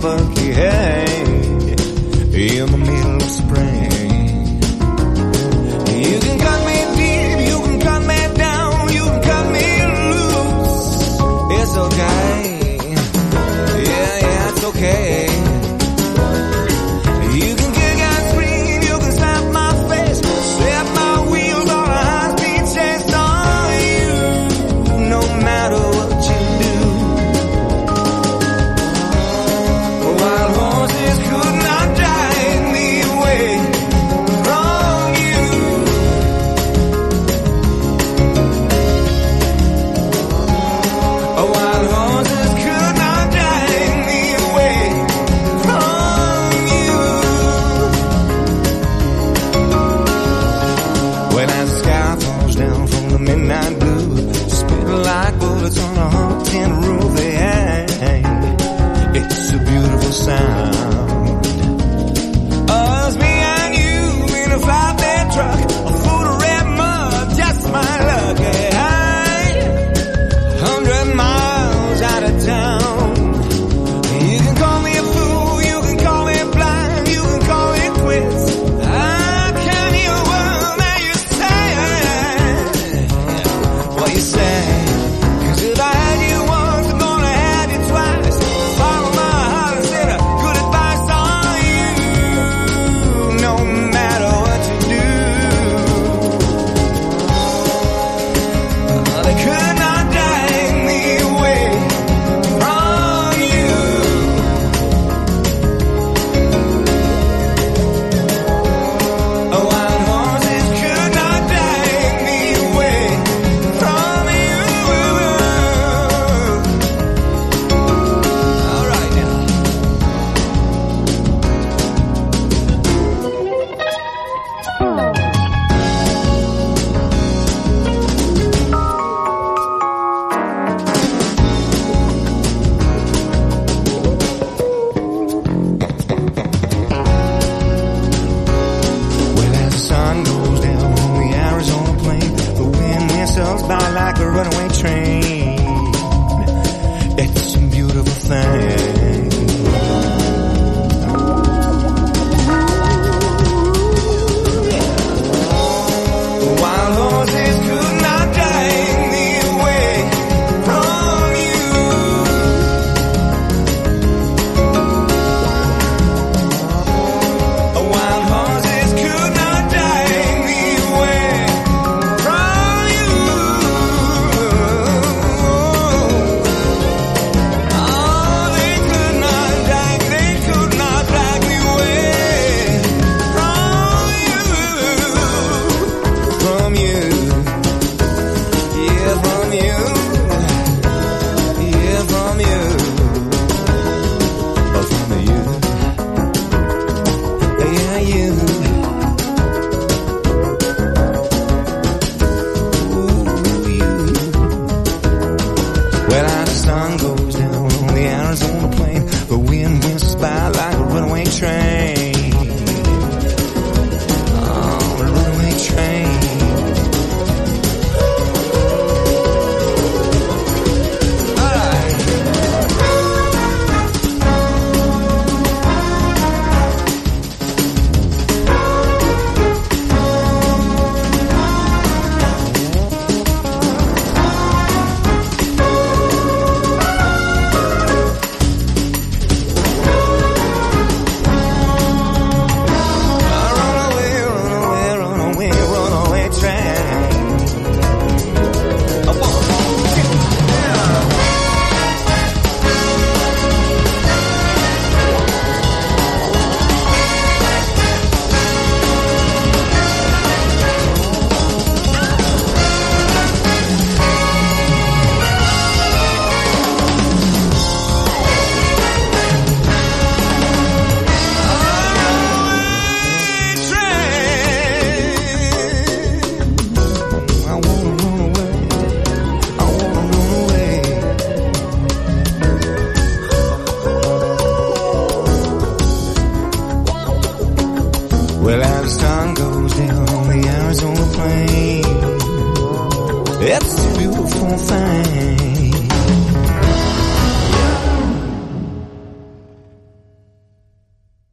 Albuquerque, hey, in the middle of spring. You can cut me deep, you can cut me down, you can cut me loose. It's okay, yeah, it's okay. You can kick and scream, you can slap my face, slap my wheels on a high-speed chase on you, no matter what you do. Wild horses could not drive me away from you. Wild horses could not drive me away from you. When as the sky falls down from the midnight blue, spit like bullets on a hot tin roof, they hang. It's a beautiful sound. Us, me and you in a 5-bed truck, a foot of red mud, just my luck. Hey, 100 miles out of town. You can call me a fool, you can call me blind, you can call me twist. I can't hear a word that you say. What you say? 'Cause if I had you once, I'm gonna have you twice. Follow my heart and say the good advice on you, no matter what you do. They could not drag me away from you. Wild horses could not drag me away from you. All right now. Well, as the sun goes down on the Arizona plain, the wind whistles by like a runaway train. It's a beautiful thing. Wild horses could not drag me away from you. Wild horses could not drag me away from you. Oh, they could not drag me away from you. Yeah, from you. Yeah, from you. Oh, from you. Yeah, you. Ooh, you. Well, as the sun goes down on the Arizona plain, the wind whistles by like a runaway train. Oh, a runaway train. All right. Runaway train. Oh, 1, 2, yeah. I wanna run away. I wanna run away. Well, as the sun goes down on the Arizona plain, it's a beautiful thing.